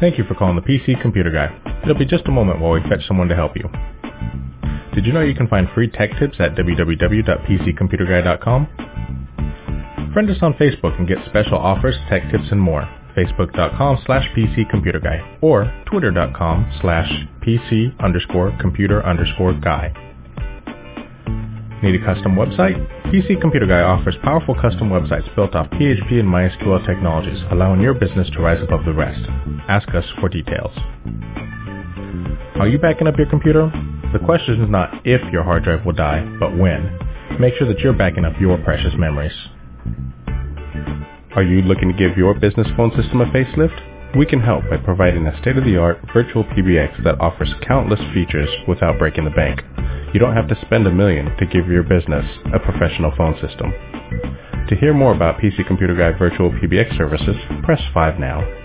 Thank you for calling the PC Computer Guy. It'll be just a moment while we fetch someone to help you. Did you know you can find free tech tips at www.pccomputerguy.com? Friend us on Facebook and get special offers, tech tips, and more. Facebook.com/PCComputerGuy or Twitter.com/PC_computer_guy. Need a custom website? PC Computer Guy offers powerful custom websites built off PHP and MySQL technologies, allowing your business to rise above the rest. Ask us for details. Are you backing up your computer? The question is not if your hard drive will die, but when. Make sure that you're backing up your precious memories. Are you looking to give your business phone system a facelift? We can help by providing a state-of-the-art virtual PBX that offers countless features without breaking the bank. You don't have to spend $1 million to give your business a professional phone system. To hear more about PC Computer Guy virtual PBX services, press 5 now.